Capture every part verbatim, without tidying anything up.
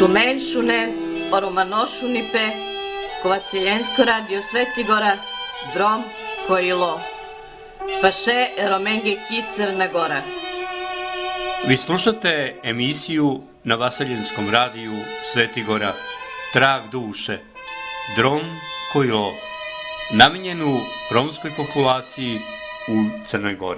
Šumen šunen, oromanošunipe, Kovacijensko radio Svetigora, Drom Kojilo, Paše Eromenge Ki Crna Gora. Vi slušate emisiju na Vasaljenskom radiju Svetigora, Trag duše, Drom Kojilo, namijenjenu romskoj populaciji u Crnoj Gori.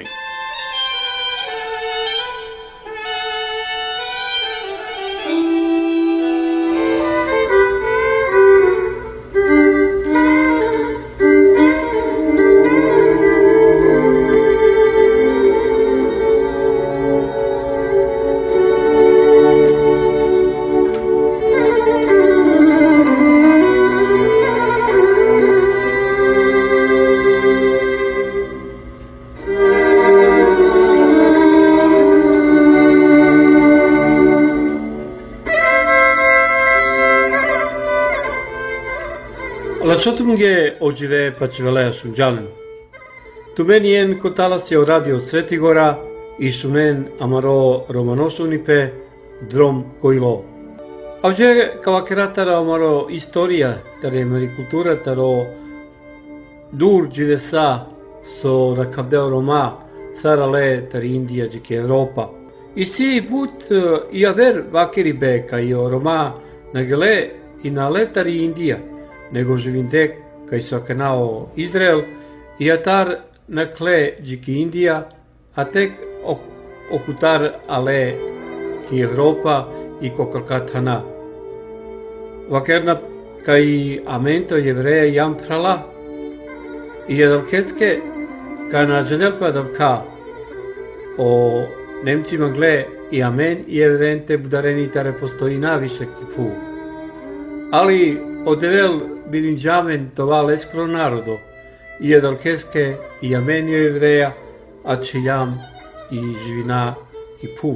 Lačotumge ođive pačveleja šunđalen. Tumenien kotalas je radio Svetigora i šunen amaro romanošunipe Drom Kojilo. Avđe kavakeratara amaro istorija, tare marikultura, taro dur dživesa so rakavdeo Roma, sarale tari Indija džike Evropa. I si put i aver vakeribe ka i o Roma nagele i na letari Indija, nego živindek kaj su akanao Izrael i atar nakle džiki Indija, a tek okutar ale ki Evropa i kokalkat hana. Vakerna kaj amento jevreje jam prala i jedalkecke ka na žedelpa davka o Nemcima gle i amen i evidente budareni tare postoji naviše kipu. Ali odevel bilinđamen tova leskro narodo i jedalkeske i amenio jevreja, a čiljam i živina kipu.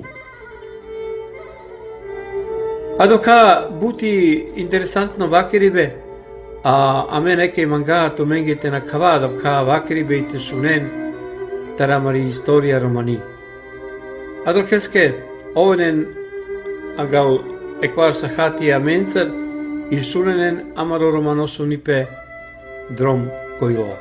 A doka buti interesantno vakeribe, a ame neke manga to mengete na kava ka vakeribe i te šunen taramari istorija romani. A dokeske ovenen agal ekvar sahati amencer i šunenen amaro romanošunipe Drom Kojilo.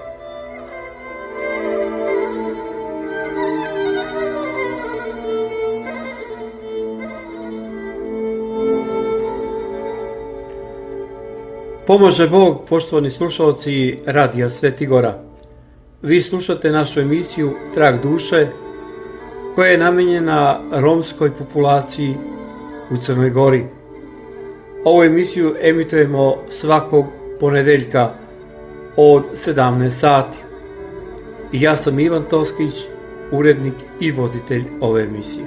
Pomože Bog, poštovani slušalci radija Svetigora. Vi slušate našu emisiju Trag duše, koja je namenjena romskoj populaciji u Crnoj Gori. Ovu emisiju emitujemo svakog ponedeljka od sedamnaest sati. I ja sam Ivan Toskić, urednik i voditelj ove emisije.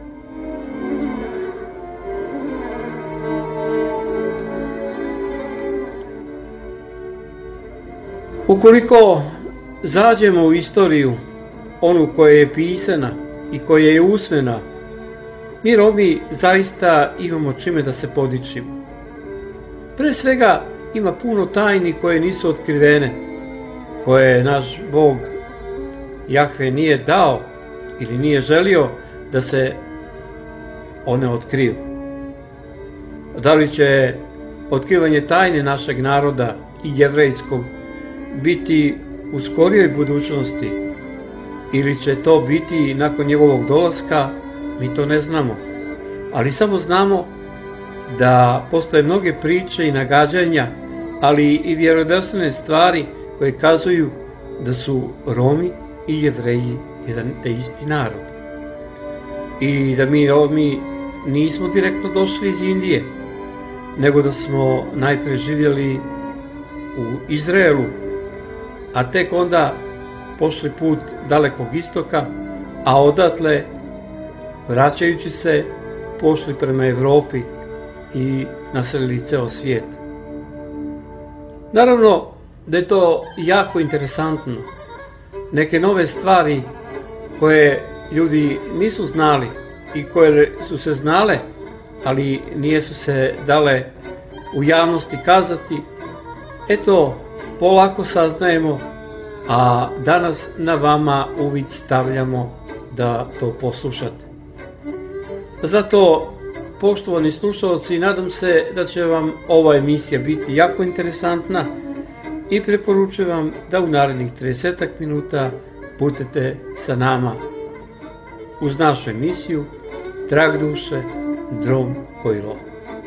Ukoliko zađemo u istoriju, onu koja je pisana i koja je usmena, mi Romi zaista imamo čime da se podičimo. Pre svega ima puno tajni koje nisu otkrivene, koje naš Bog Jahve nije dao ili nije želio da se one otkriju. Da li će otkrivanje tajne našeg naroda i jevrejskog biti u skorijoj budućnosti ili će to biti nakon njegovog dolaska, mi to ne znamo. Ali samo znamo da postoje mnoge priče i nagađanja, ali i vjerodostojne stvari koje kazuju da su Romi i Jevreji jedan te isti narod. I da mi Romi nismo direktno došli iz Indije, nego da smo najpre živjeli u Izraelu, a tek onda pošli put dalekog istoka, a odatle, vraćajući se, pošli prema Evropi i naselili ceo svijet. Naravno da je to jako interesantno. Neke nove stvari koje ljudi nisu znali i koje su se znale, ali nije su se dale u javnosti kazati, eto, polako saznajemo, a danas na vama uvid stavljamo da to poslušate. Zato poštovani slušalci, nadam se da će vam ova emisija biti jako interesantna i preporučujem vam da u narednih trideset minuta budete sa nama uz našu emisiju Trag duše, drom koji lo.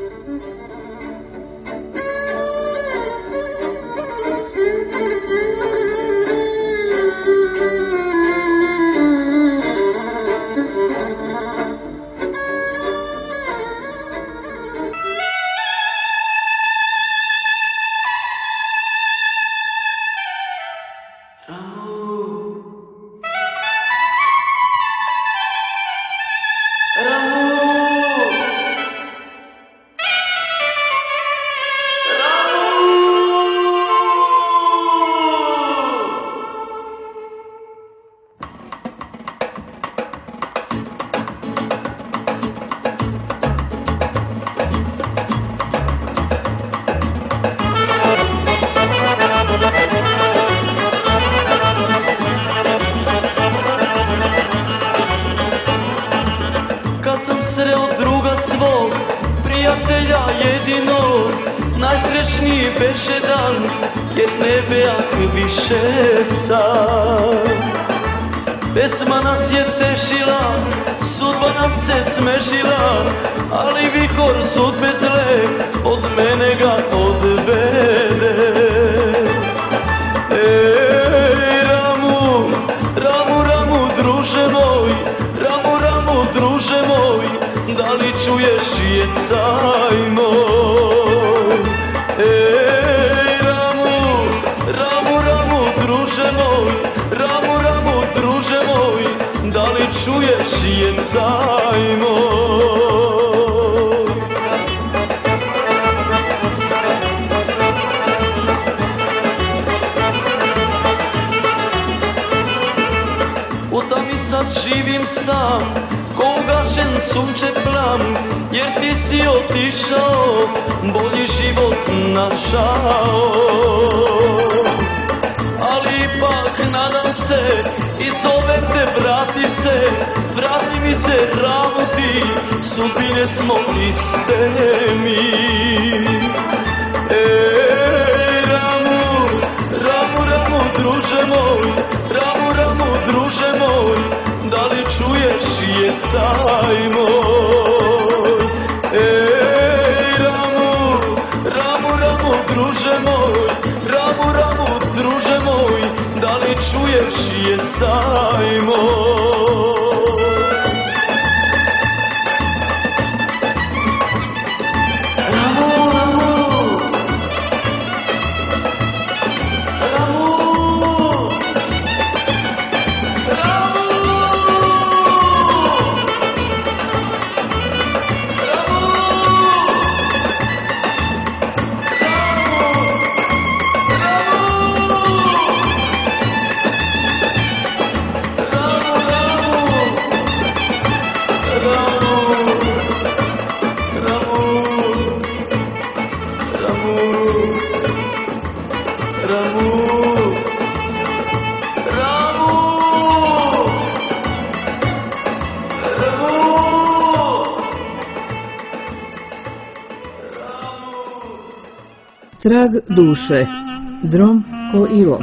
Trag duše, drom ko ilo.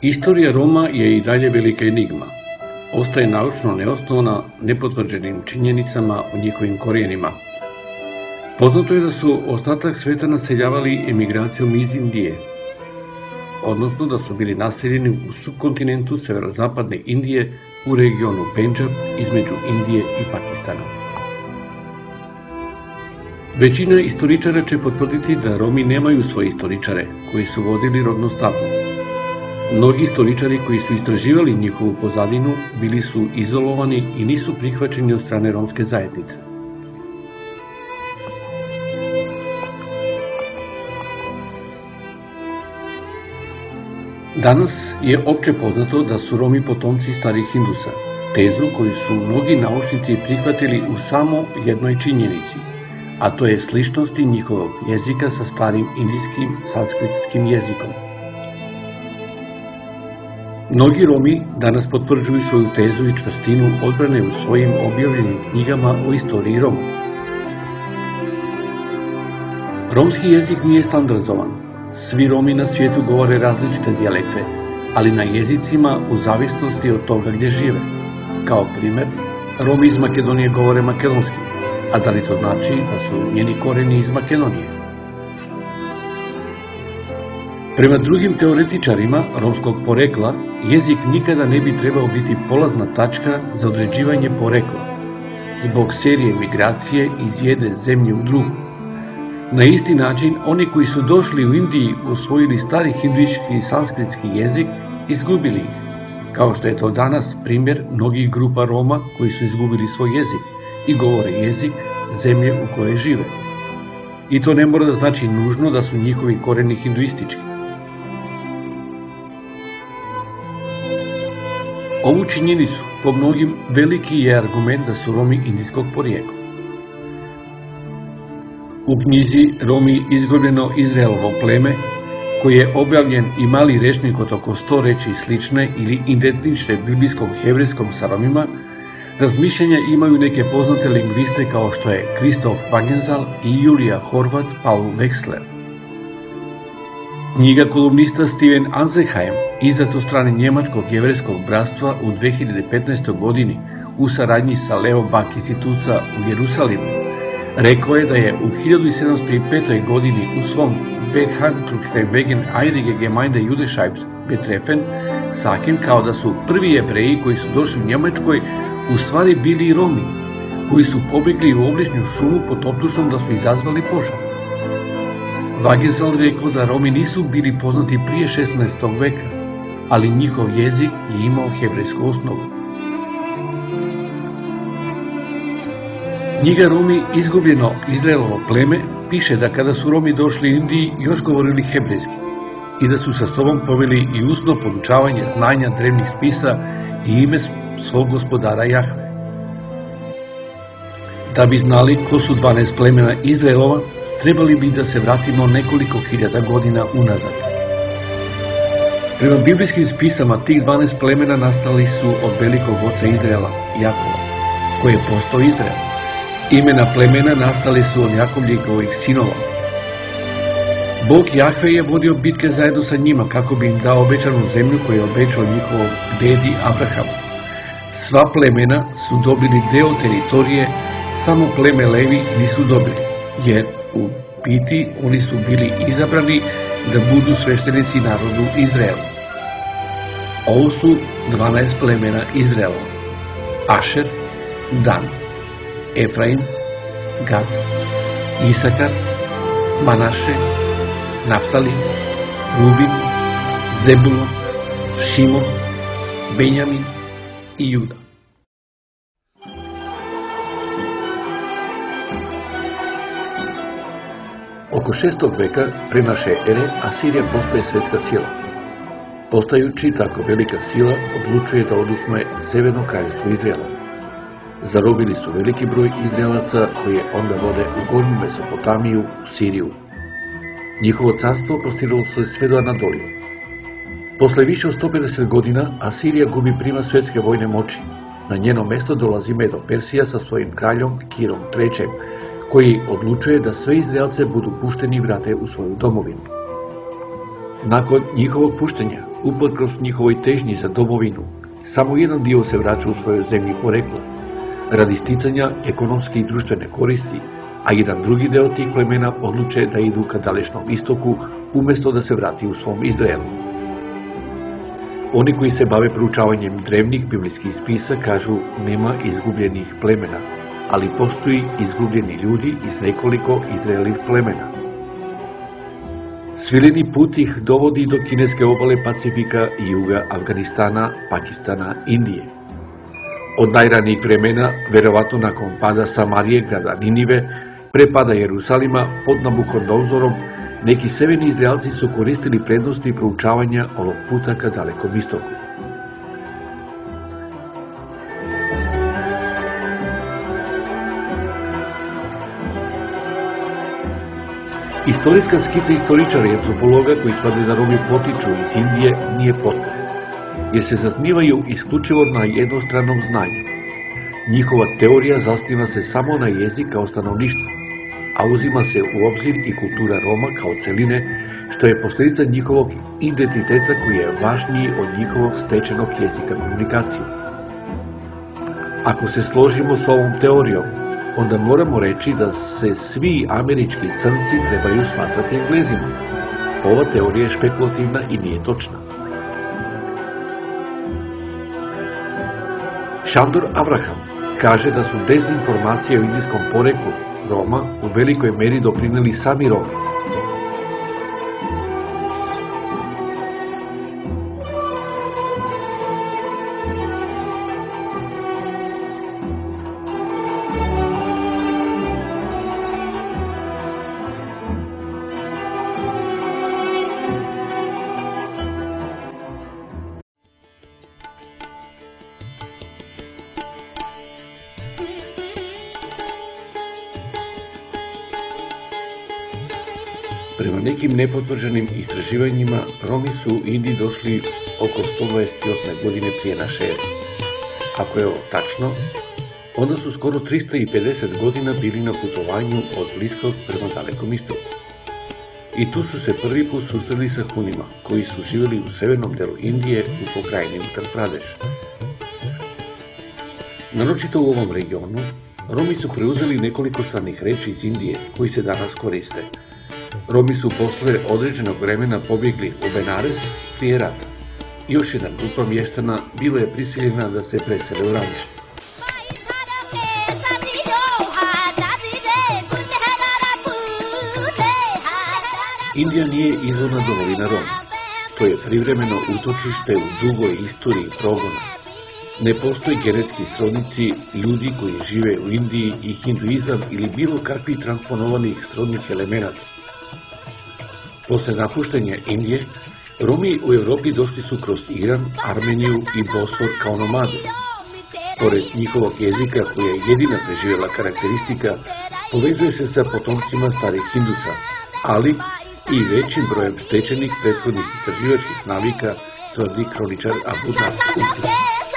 Istorija Roma je i dalje velika enigma. Ostaje naučno neosnovana nepotvrđenim činjenicama o njihovim korijenima. Poznato je da su ostatak sveta naseljavali emigracijom iz Indije, odnosno da su bili naseljeni u subkontinentu severozapadne Indije u regionu Pendžab između Indije i Pakistana. Većina istoričara će potvrditi da Romi nemaju svoje istoričare koji su vodili rodnu tablu. Mnogi istoričari koji su istraživali njihovu pozadinu bili su izolovani i nisu prihvaćeni od strane romske zajednice. Danas je opće poznato da su Romi potomci starih Hindusa, tezu koju su mnogi naučnici prihvatili u samo jednoj činjenici, a to je sličnosti njihovog jezika sa starim indijskim sanskritskim jezikom. Mnogi Romi danas potvrđuju svoju tezu i čvrstinu odbrane u svojim objavljenim knjigama o istoriji Roma. Romski jezik nije standardizovan. Svi Romi na svijetu govore različite dijalekte, ali na jezicima u zavisnosti od toga gdje žive. Kao primjer, Romi iz Makedonije govore makedonski, a da li to znači da su njeni koreni iz Makedonije? Prema drugim teoretičarima romskog porekla, jezik nikada ne bi trebao biti polazna tačka za određivanje porekla, zbog serije migracije iz jedne zemlje u drugu. Na isti način, oni koji su došli u Indiji usvojili stari hinduistički i sanskritski jezik, izgubili ih, kao što je to danas primjer mnogih grupa Roma koji su izgubili svoj jezik i govore jezik zemlje u kojoj žive. I to ne mora da znači nužno da su njihovi koreni hinduistički. Ovu činjenicu po mnogim veliki je argument da su Romi indijskog porijekla. U knjizi Romi izgubljeno Izraelovo pleme, koji je objavljen i mali rečnik od oko sto reči slične ili identične biblijskom hebrejskom sa Romima, razmišljanja imaju neke poznate lingviste kao što je Kristof Wagenzal i Julija Horvat Paul Wexler. Knjiga kolumnista Steven Anzekheim, izdat od strane Njemačkog jevrejskog bratstva u dve hiljade petnaestoj godini u saradnji sa Leo Bak instituta u Jerusalimu, rekao je da je u hiljadu sedamsto petoj. godini u svom Behandlung wegen einiger Gemeinde Judenscheims betreffen sakim kao da su prvi Jevreji koji su došli u Njemačkoj u stvari bili Romi, koji su pobjegli u obližnju šumu pod optužbom da su izazvali požar. Wagenzal rekao da Romi nisu bili poznati prije šesnaestog veka, ali njihov jezik je imao hebrejsku osnovu. Knjiga Romi izgubljeno Izraelovo pleme piše da kada su Romi došli u Indiji još govorili hebrejski i da su sa sobom poveli i usno podučavanje znanja drevnih spisa i ime svog gospodara Jahve. Da bi znali ko su dvanaest plemena Izraelova, trebali bi da se vratimo nekoliko hiljada godina unazad. Prema biblijskim spisama tih dvanaest plemena nastali su od velikog oca Izraela, Jakova, koji je postao Izrael. Imena plemena nastali su od Jakovljegovih sinova. Bog Jahve je vodio bitke zajedno sa njima kako bi im dao obećanu zemlju koju je obećao njihovom dedi Abrahamu. Sva plemena su dobili deo teritorije, samo pleme Levi nisu dobili, jer u biti oni su bili izabrani da budu sveštenici narodu Izraela. Ovo su dvanaest plemena Izraela: Ašer, Dan, Efraim, Gad, Isakar, Manaše, Naftali, Rubin, Zebulon, Šimon, Benjamin i Juda. Oko šestog veka pre naše ere Asirija postaje svjetska sila. Postajući tako velika sila, odlučuje da oduzme severno kraljevstvo Izraela. Zarobili su veliki broj Izraelaca koji onda vode u gornju Mesopotamiju, u Siriju. Njihovo carstvo prostiralo se sve do Anadolije. Posle više od sto pedeset godina Asirija gubi primat svjetske vojne moći. Na njeno mesto dolazi Medo Persija sa svojim kraljom Kirom trećim, koji odlučuje da sve Izraelce budu pušteni i vrate u svoju domovinu. Nakon njihovog puštenja, uprkos njihovoj težnji za domovinu, samo jedan dio se vraća u svojoj zemlji porekla, radi sticanja ekonomske i društvene koristi, a jedan drugi deo tih plemena odluče da idu ka dalečnom istoku umjesto da se vrati u svom Izraelu. Oni koji se bave proučavanjem drevnih biblijskih spisa kažu nema izgubljenih plemena, ali postoji izgubljeni ljudi iz nekoliko Izraelih plemena. Svileni put ih dovodi do kineske obale Pacifika i juga Afganistana, Pakistana, Indije. Od najranijih vremena, verovatno nakon pada Samarije, grada Ninive, pre pada Jerusalima pod Nabukodonzorom, neki severni Izraelci su koristili prednosti proučavanja ovog puta ka dalekom istoku. Istorijska skica istoričara i antropologa koji tvrde da Romi potiču iz Indije nije potpuna, jer se zasnivaju isključivo na jednostranom znanju. Njihova teorija zasniva se samo na jezik kao stanovništvo, a uzima se u obzir i kultura Roma kao celine, što je posljedica njihovog identiteta koji je važniji od njihovog stečenog jezika komunikacije. Ako se složimo s ovom teorijom, onda moramo reći da se svi američki crnci trebaju smatrati Englezima. Ova teorija je špekulativna i nije točna. Šandor Abraham kaže da su dezinformacije o indijskom poreklu Roma u velikoj meri doprinijeli sami Romi. Prema nekim nepotvrđenim istraživanjima, Romi su u Indiji došli oko sto dvadeset osme godine prije naše ere. Ako je ovo tačno, onda su skoro trista pedeset godina bili na putovanju od Bliskog prema dalekom istoku. I tu su se prvi put susreli sa Hunima, koji su živjeli u severnom delu Indije u pokrajini Uttar Pradeš. Naročito u ovom regionu, Romi su preuzeli nekoliko stranih reči iz Indije koji se danas koriste. Romi su posle određenog vremena pobjegli u Benares prije rata. Još jedna grupa mještana bila je prisiljena da se presele u ranče. Indija nije izvorna domovina Roma. To je privremeno utočište u dugoj istoriji progona. Ne postoji genetski srodnici ljudi koji žive u Indiji i hinduizam ili bilo kakvih transponovanih srodnih elemenata. Posle napuštenja Indije, Romi u Evropi došli su kroz Iran, Armeniju i Bosfor kao nomade. Pored njihovog jezika, koja je jedina preživjela karakteristika, povezuje se sa potomcima starih Hindusa, ali i većim brojem stečenih prethodnih istraživačkih navika, tvrdi kroničar Abu Nasr.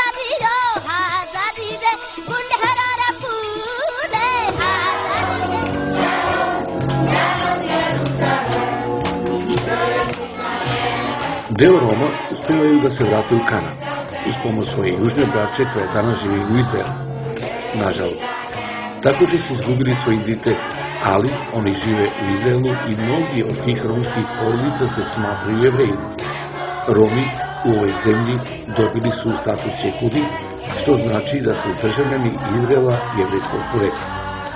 Deo Roma uspevaju da se vrate u Kanaan, uz pomoć svoje južne braće koja danas živi u Izraelu. Nažalost, također su izgubili svoj identitet, ali oni žive u Izraelu i mnogi od tih romskih porodica se smatraju Jevrejima. Romi u ovoj zemlji dobili su status Jehudi, što znači da su državljani Izraela jevrejskog porekla.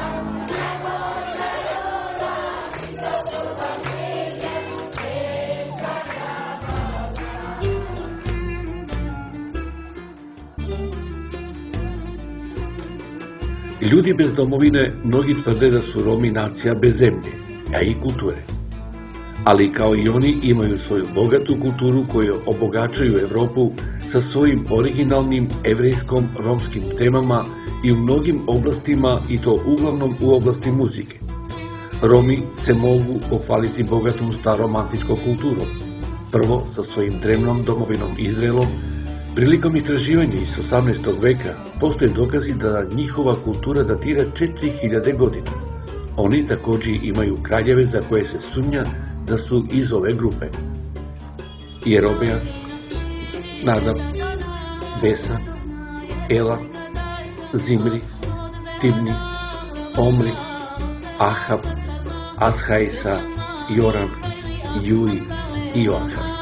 Ljudi bez domovine mnogi tvrde da su Romi nacija bez zemlje, a i kulture. Ali kao i oni imaju svoju bogatu kulturu koju obogačuju Evropu sa svojim originalnim evrejskom romskim temama i u mnogim oblastima, i to uglavnom u oblasti muzike. Romi se mogu pohvaliti bogatom starom antičkom kulturom. Prvo sa svojim drevnom domovinom Izraelom. Prilikom istraživanja iz osamnaestog veka postoje dokazi da njihova kultura datira četiri hiljade godina. Oni također imaju kraljeve za koje se sumnja da su iz ove grupe. Jerobeam, Nadab, Besa, Ela, Zimri, Tibni, Omri, Ahab, Ashaisa, Joram, Juri i Joahaz.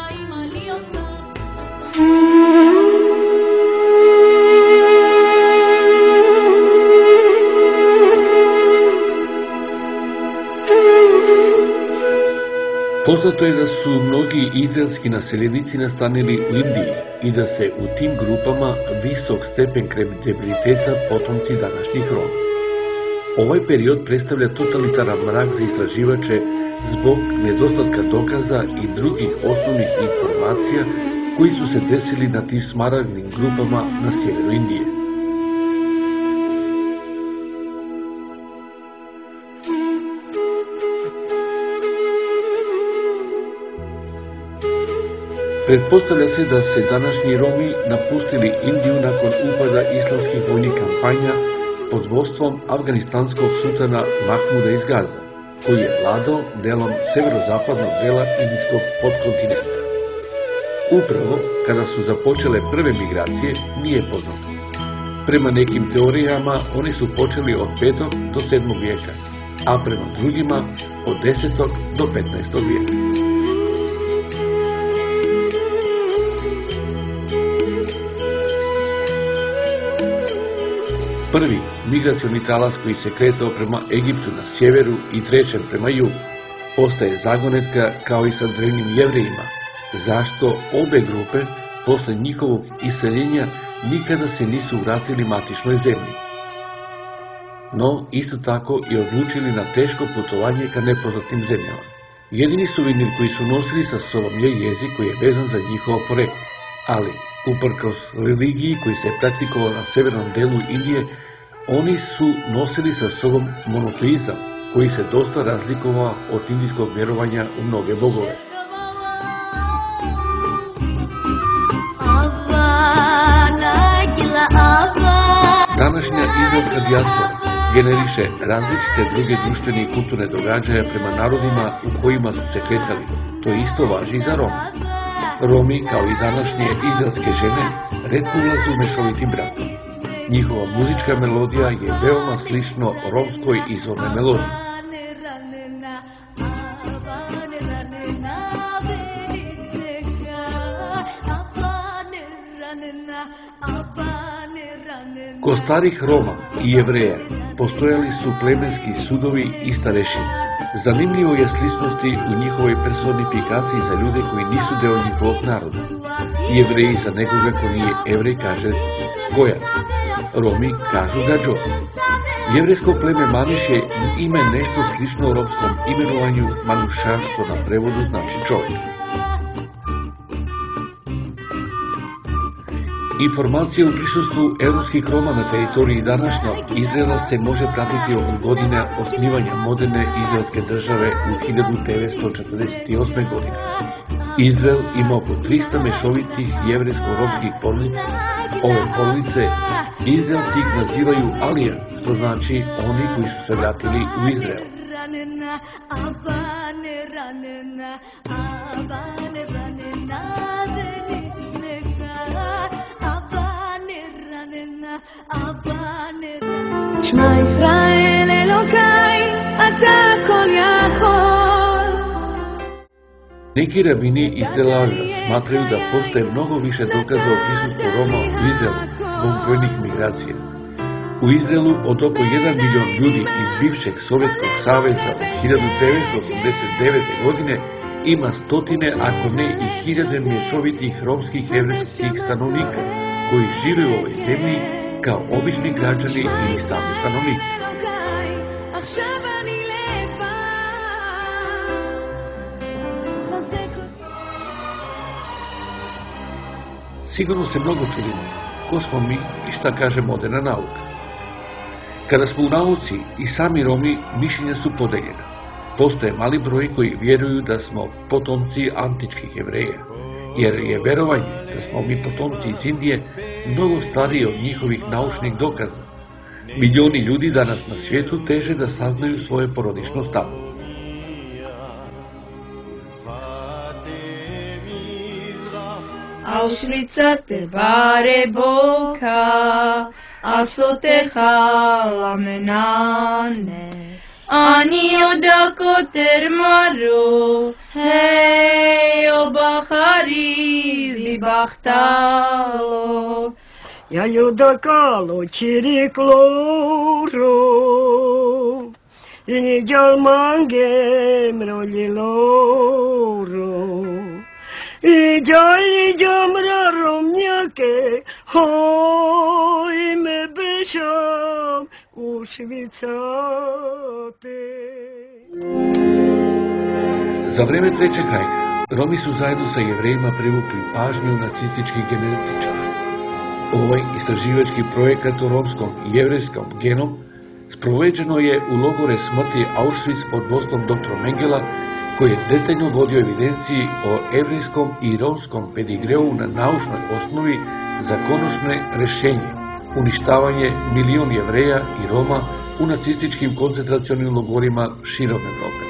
Poznato je da su mnogi izraelski naseljenici nastanili u Indiji i da se u tim grupama visok stepen kredibiliteta potomci današnjih Roma. Ovaj period predstavlja totalitaran mrak za istraživače zbog nedostatka dokaza i drugih osnovnih informacija koji su se desili na tim smaragdnim grupama na sjeveru Indije. Pretpostavlja se da se današnji Romi napustili Indiju nakon upada islamskih vojnih kampanja pod vodstvom afganistanskog sultana Mahmuda iz Gaza, koji je vladao delom severozapadnog dela indijskog podkontinenta. Upravo kada su započele prve migracije nije poznato. Prema nekim teorijama oni su počeli od petog do sedmog vijeka, a prema drugima od desetog do petnaestog vijeka. Prvi migracioni talas koji se kretao prema Egiptu na sjeveru i trećem prema jugu ostaje zagonetka kao i sa drevnim Jevrejima, zašto obe grupe posle njihovog iseljenja nikada se nisu vratili matičnoj zemlji. No, isto tako i odlučili na teško putovanje ka nepoznatim zemljama. Jedini suvenir koji su nosili sa sobom je jezik koji je vezan za njihovo poreklo, ali uprkos religiji koji se praktikovao na severnom delu Indije, oni su nosili sa sobom monoteizam, koji se dosta razlikovao od indijskog vjerovanja u mnoge bogove. Današnja izraelska dijaspora generiše različite druge društvene i kulturne događaja prema narodima u kojima su se kretali. To isto važi i za Roma. Romi, kao i današnje izraelske žene, retko ulaze u mešovitim brakom. Njihova muzička melodija je veoma slično romskoj izvornoj melodiji. Kod starih Roma i Jevreja postojali su plemenski sudovi i starešine. Zanimljivo je sličnosti u njihovoj personifikaciji za ljude koji nisu deo njihovog naroda. Jevreji za nekoga ko nije Evrej kaže Gojan, Romi kažu Gađo. Jevrejsko pleme Maniš je ime nešto slično romskom imenovanju Manuša, što na prevodu znači čovjek. Informacije u prisustvu evropskih Roma na teritoriji današnjeg Izraela se može pratiti od godine osnivanja moderne izraelske države u hiljadu devetsto četrdeset osme. godine. Izrael ima oko trista mešovitih jevrejsko-romskih porodica. Ove porodice Izraelci nazivaju Alija, što znači oni koji su se vratili u Izrael. שמע ישראל אלוקיי, אתה כל יכול. Neki rabini iz Tel Aviva smatraju da postoje mnogo više dokaza o prisustvu Roma u Izraelu zbog brojnih migracija. U Izraelu od oko jedan milion ljudi iz bivšeg Sovjetskog saveza od hiljadu devetsto osamdeset devete. godine ima stotine, ako ne i hiljade mješovitih romskih jevrejskih stanovnika koji žive u ovoj zemlji kao obični građani ili stalni stanovnici. Sigurno se mnogo čudimo ko smo mi i šta kaže moderna nauka. Kada smo u nauci i sami Romi, mišljenja su podeljena. Postoje mali broj koji vjeruju da smo potomci antičkih Jevreja, jer je verovanje da smo mi potomci iz Indije mnogo stariji od njihovih naučnih dokaza. Milioni ljudi danas na svijetu teže da saznaju svoje porodično stavo. Auschwitza te bare boka, asoteka lamenane. Ani odakoter maru, hey o bachari libachtalo. Ja judakalo chirikloro, i jalmange mroliloro. I jai jamra romnjake, hoj me bešam u Švicate. Za vreme Trećeg rajha Romi su zajedno sa Jevrejima privukli pažnju nacističkih genetičara. Ovaj istraživački projekat o romskom i jevrejskom genom sproveđeno je u logore smrti Auschwitz pod vodstvom doktora Mengela, koji je detaljno vodio evidenciji o jevrejskom i romskom pedigreu na naučnoj osnovi za konačne rešenje, uništavanje milion Jevreja i Roma u nacističkim koncentracionim logorima širom Evrope.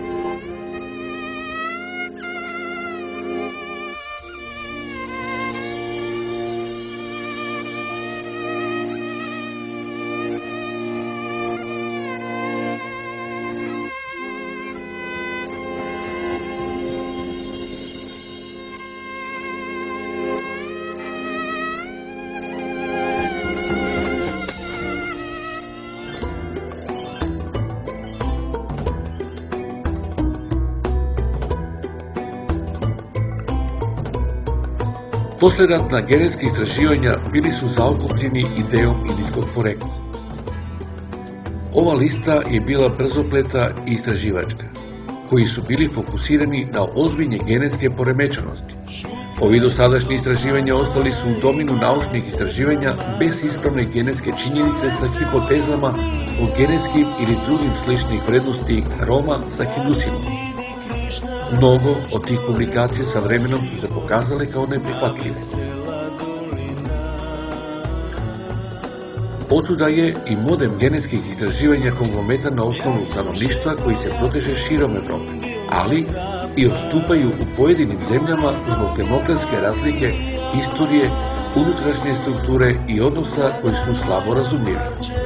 Posleratna genetska istraživanja bili su zaokupljeni idejom indijskog porekla. Ova lista je bila brzopleta i istraživačka, koji su bili fokusirani na ozbiljne genetske poremećenosti. Ovi dosadašnji istraživanja ostali su u dominu naučnih istraživanja bez ispravne genetske činjenice sa hipotezama o genetskim ili drugim sličnih vrednosti Roma sa Hindusimom. Mnogo od tih publikacija sa vremenom su se pokazale kao neprihvatljive. Otuda je i model genetskih istraživanja konglometan na osnovu stanovništva koji se proteže širom Evrope, ali i odstupaju u pojedinim zemljama zbog demokratske razlike, istorije, unutrašnje strukture i odnosa koji su slabo razumljivi.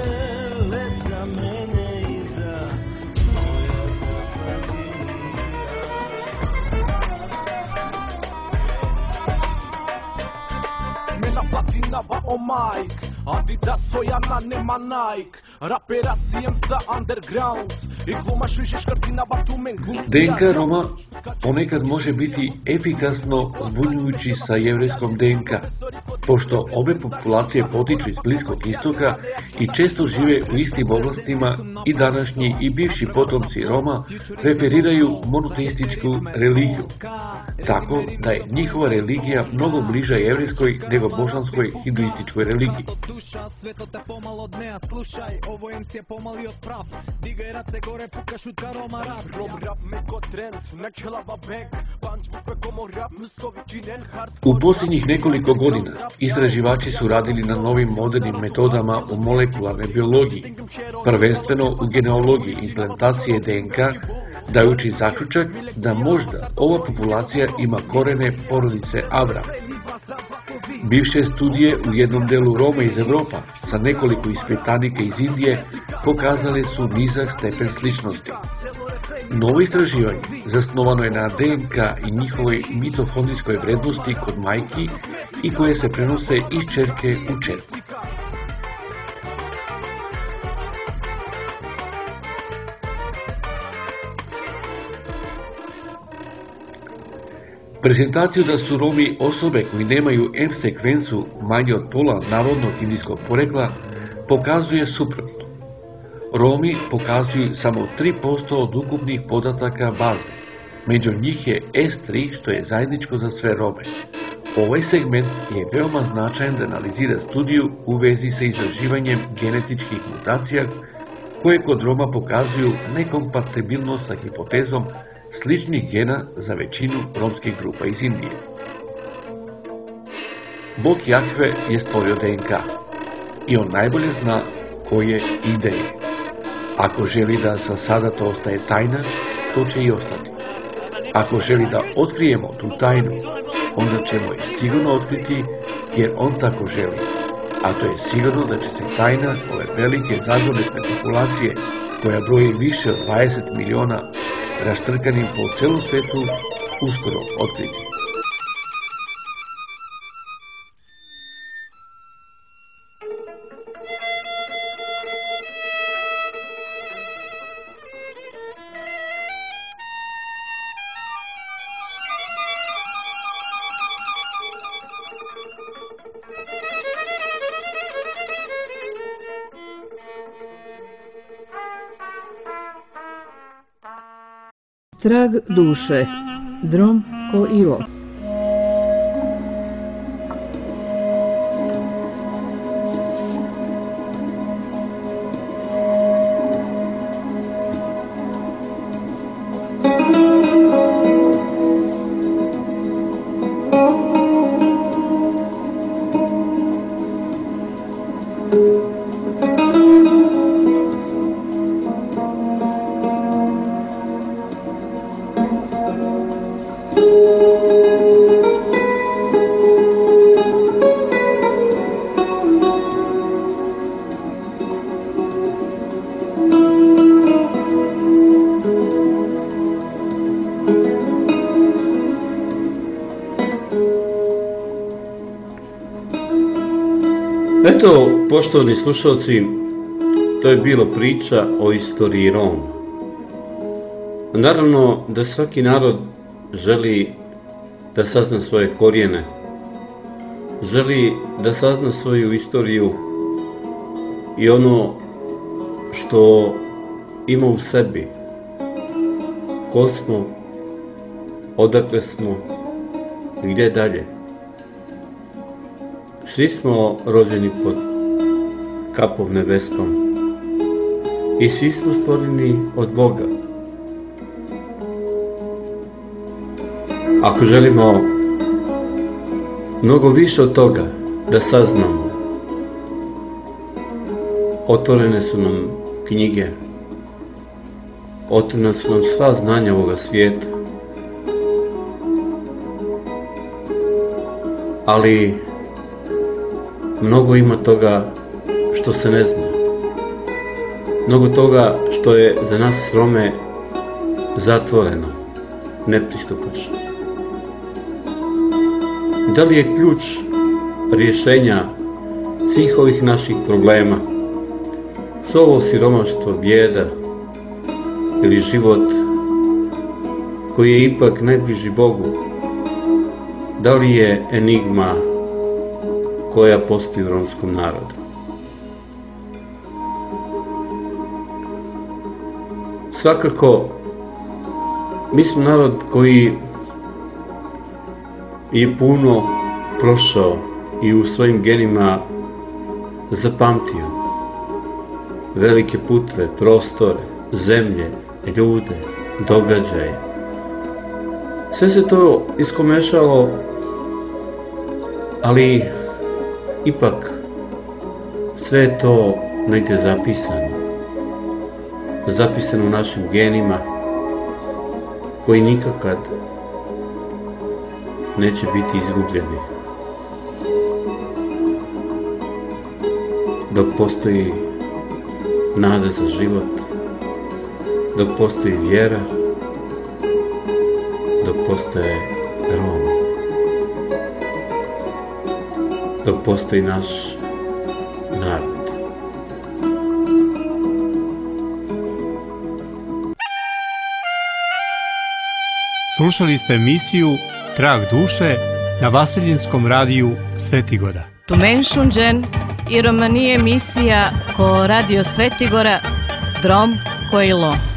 Adidas, Sojana, nema Nike, rapera sijem za underground i glumaš više škrtinava tu men glum. D N K Roma ponekad može biti efikasno zbunjujući sa jevrejskom D N K, pošto obe populacije potiču iz Bliskog istoka i često žive u istim oblastima i današnji i bivši potomci Roma referiraju monoteističku religiju, tako da je njihova religija mnogo bliža jevrejskoj nego božanskoj hinduističkoj religiji. Sveto te pomalo dneja, slušaj, ovo em si je pomali od prav. Digaj race gore, puka šutka Roma rap. Rom rap me ko trend, nekelava bek, punch bukve komo rap, muskovi činen hard. U posljednjih nekoliko godina istraživači su radili na novim modernim metodama u molekularnoj biologiji, prvenstveno u genealogiji implantacije D N K, dajući zaključak da možda ova populacija ima korene porodice Avram. Bivše studije u jednom delu Roma iz Evropa sa nekoliko ispitanika iz Indije pokazale su nizak stepen sličnosti. Novo istraživanje zasnovano je na D N K i njihovoj mitohondrijskoj vrednosti kod majki i koje se prenose iz ćerke u ćerku. Prezentaciju da su Romi osobe koji nemaju M sekvencu manje od pola navodnog indijskog porekla pokazuje suprotno. Romi pokazuju samo tri posto od ukupnih podataka baze. Među njih je S tri što je zajedničko za sve Rome. Ovaj segment je veoma značajan da analizira studiju u vezi sa istraživanjem genetičkih mutacija koje kod Roma pokazuju nekompatibilnost sa hipotezom sličnih gena za većinu romskih grupa iz Indije. Bog Jahve je stvorio D N K i on najbolje zna koje ideje. Ako želi da za sada to ostaje tajna, to će i ostati. Ako želi da otkrijemo tu tajnu, onda ćemo ih sigurno otkriti, jer on tako želi. A to je sigurno da će se tajna ove velike zagonetne populacije, koja broji više od dvadeset miliona raštrkanim po celom svetu, uskoro otkriti. Trag duše, Drom ko Ivo. Eto, poštovani slušalci, to je bilo priča o istoriji Roma. Naravno da svaki narod želi da sazna svoje korijene, želi da sazna svoju istoriju i ono što ima u sebi, ko smo, odakle smo i gdje dalje. Svi smo rođeni pod kapom nebeskom i svi smo stvoreni od Boga. Ako želimo mnogo više od toga da saznamo, otvorene su nam knjige, otvorena su nam sva znanja ovoga svijeta, ali mnogo ima toga što se ne zna. Mnogo toga što je za nas Rome zatvoreno, nepristupačno. Da li je ključ rješenja svih ovih naših problema su ovo siromaštvo, bijeda ili život koji je ipak najbliži Bogu? Da li je enigma koja postoji u romskom narodu? Svakako, mi smo narod koji je puno prošao i u svojim genima zapamtio velike puteve, prostore, zemlje, ljude, događaje. Sve se to iskomešalo, ali ipak sve je to negdje zapisano. Zapisano u našim genima, koji nikakad neće biti izgubljeni. Dok postoji nada za život, dok postoji vjera, dok postoje Romi, dok postoji naš narod. Slušali ste emisiju Trag duše na Vaseljinskom radiju Svetigora. Tumenšunđen i romanije emisija ko radio Svetigora Drom ko Ilo.